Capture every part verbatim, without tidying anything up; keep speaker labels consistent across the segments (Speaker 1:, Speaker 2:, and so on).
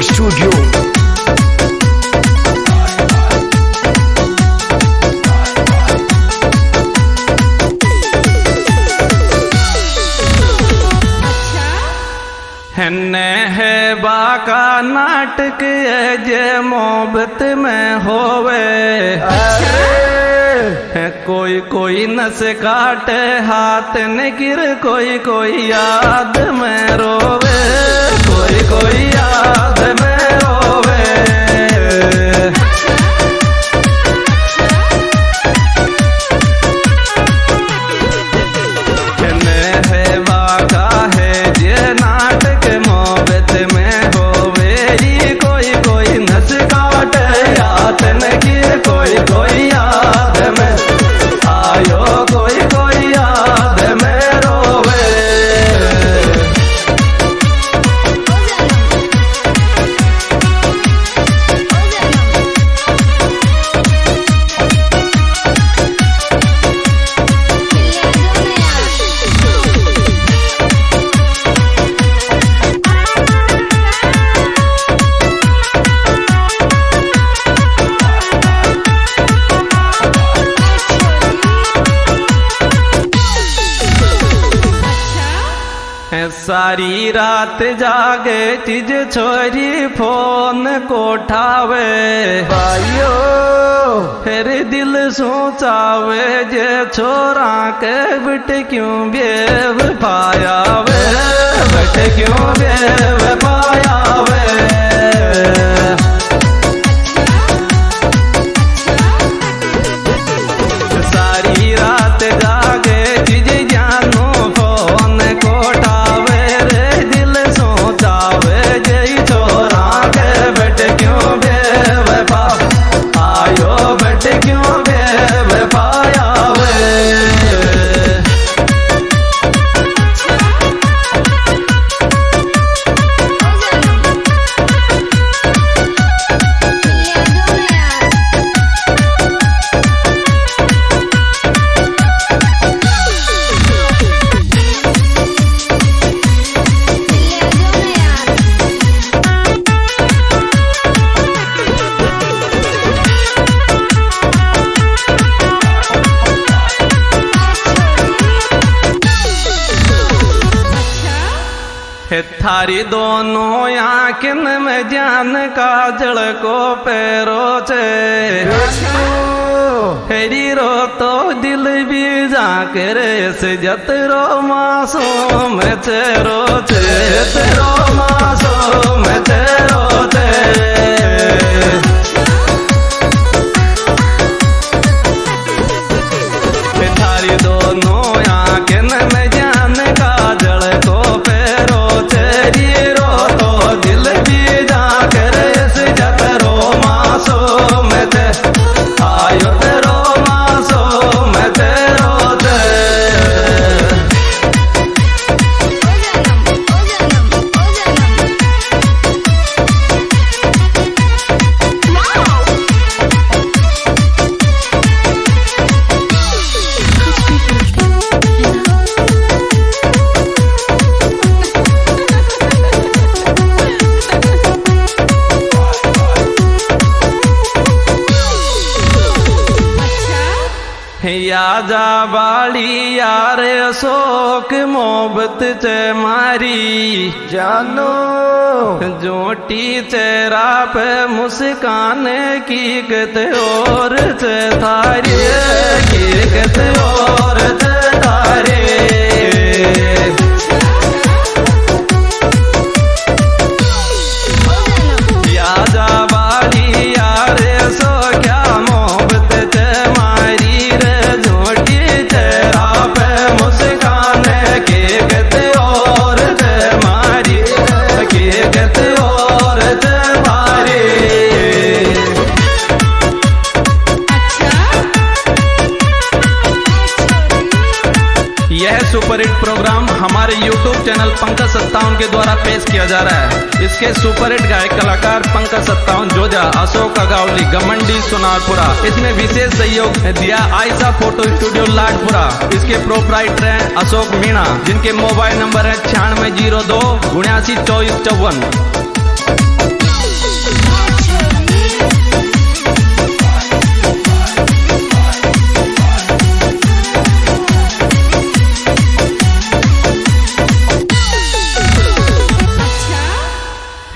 Speaker 1: Recording studio.
Speaker 2: हन्ने है बाका नाटक जे मोहब्बत में होवे, कोई कोई नस काटे हाथ न गिर, कोई कोई याद में रोवे, कोई कोई याद में रोवे। हन्ने है बाका है जे नाटक मोहब्बत में होवे, कोई कोई नस काटे हाथ न गिर, कोई कोई याद में आयो, कोई कोई याद में रोवे। सारी रात जागे चीज छोरी फोन को उठावे, भाइयो फिर दिल सोचावे जे छोरा के बिट क्यों बेव पायावे, बिट क्यों बेव पायावे। सारी रात जागे चीज जानो फोन को उठावे, रे दिल सोचावे जई छोरा के बेटे क्यों बेव पा आयो, बेटे क्यों बेव पायावे। थारी दोनों आँखिन में जान काजल को पैरो छे, फेरी रो तो दिल भी जाकर से जतरो मासूम चेरो छे, तेरो मासूम चेरो छे। थारी दोनों आँखिन में जान काजल को पैरो रो तो दिल भी जाकर से जतरो मासूम थे, आयो तेरो मासूम तेरो थे। याजा बाली यार शोक मोहब्बत चे मारी, जानो जोटी चेहरा पे मुस्कान की कते और चे थारी, की कते और चे थारी। याजा बाली यार सो क्या मोहब्बत चे मारी, मुस्कान के गते और ते मारी, के गते और ते मारी। यह सुपरहिट प्रोग्राम हमारे यूट्यूब चैनल पंकज सत्तावन के द्वारा पेश किया जा रहा है। इसके सुपरहिट गायक कलाकार पंकज सत्तावन जोजा, अशोक अगावली, गमंडी सोनारपुरा। इसमें विशेष सहयोग दिया आयशा फोटो स्टूडियो लाडपुरा। इसके प्रोपराइटर हैं अशोक मीणा, जिनके मोबाइल नंबर है छियानवे जीरो दो उन्यासी चौबीस चौवन।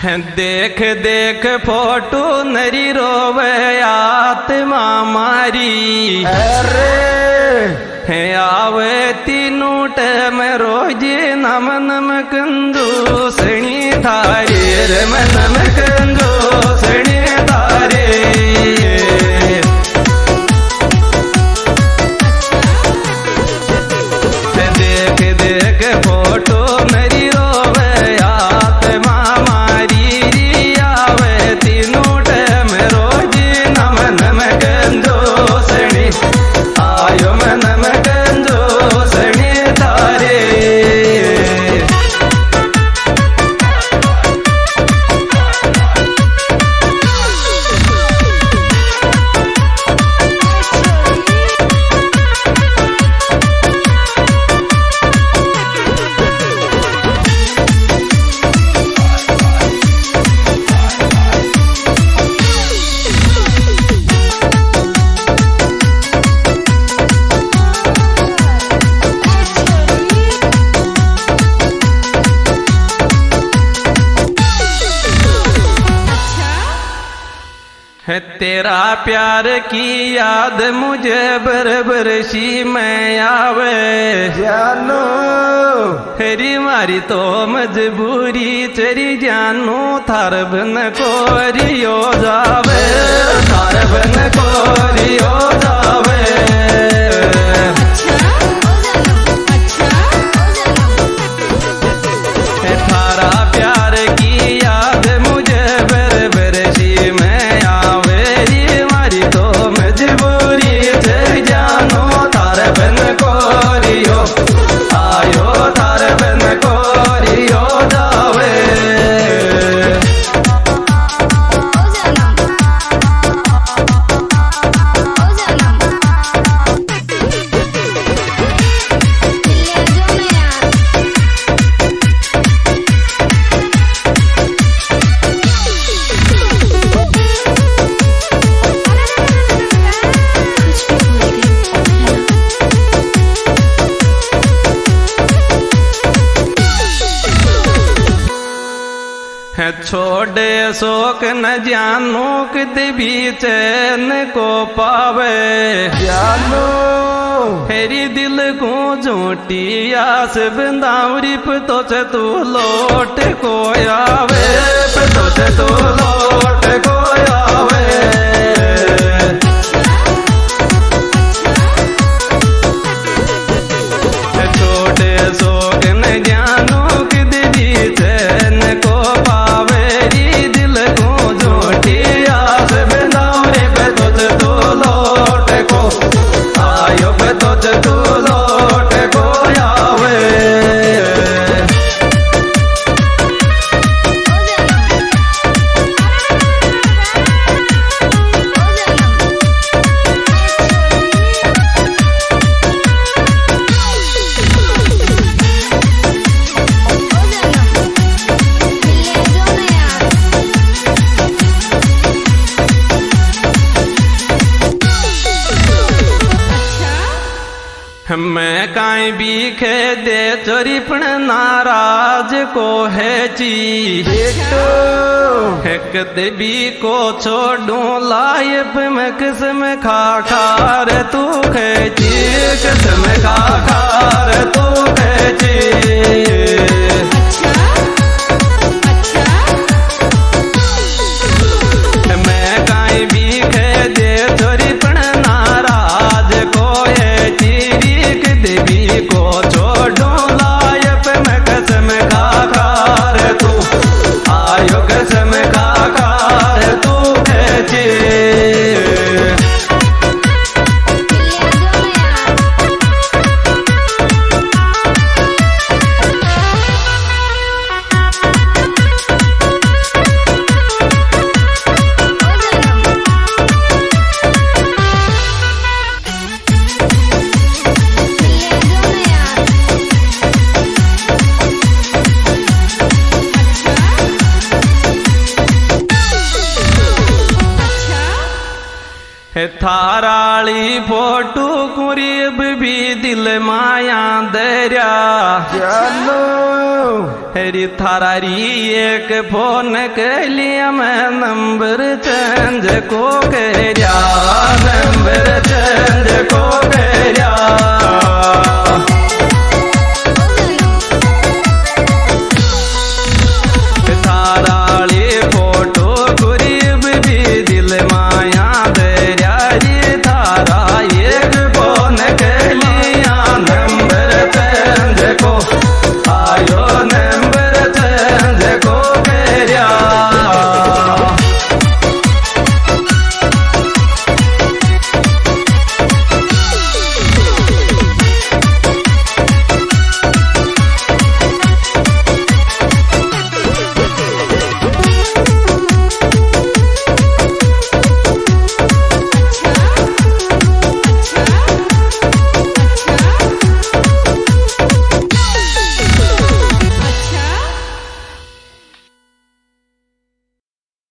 Speaker 2: देख देख फोटो नरी रोवे आत्मा मारी,
Speaker 1: अरे
Speaker 2: है आवे तीनों टैम रोज नम नम कंदू सणी थारे रे मन नम कंदू सणी थारे। देख देख फोटो नरी रोवे आत्मा मारी, आवे तीनों टैम रोज नम नम कंदू सणी आयो मन नम कंदू सणी थारे। है तेरा प्यार की याद मुझे बरबर सी में आवे,
Speaker 1: जानू
Speaker 2: हेरी मारी तो मजबूरी तेरी जानू थार बन कोरियो जावे, थार बन कोरियो जावे। है थारा प्यार की याद मुझे बरबर सी में आवे, मारी तो मजबूरी तेरी जानू थार बन कोरियो आयो, थार बन कोरियो जावे। है छोड़े शोक न जानू कित भी चैन को पावे,
Speaker 1: जानू
Speaker 2: फेरी दिल को झूठी आस बंदावरी तो से तू लौट को आवे, तो से तू लौट को आवे। छोटे शोक न जानू कित भी चैन को तू लौट को आवे। मैं काई भी खे दे चोरी पण नाराज को है ची, एक देवी को छोड़ू लाइफ में किस्म खा खार तू खेची, किस्म खा खार तू खेची। मैं काई भी खे दे चोरी पण नाराज को है देवी को छोड़ू लाइफ में कसम खा खार तू आयो, कसम खा खार तू खेचे। हे थाराली फोटो कुरीब भी दिल माया दरिया
Speaker 1: जानू
Speaker 2: हेरी थारारी एक फोन के लिए मैं नंबर चेंज को करिया नंबर चेंज को करिया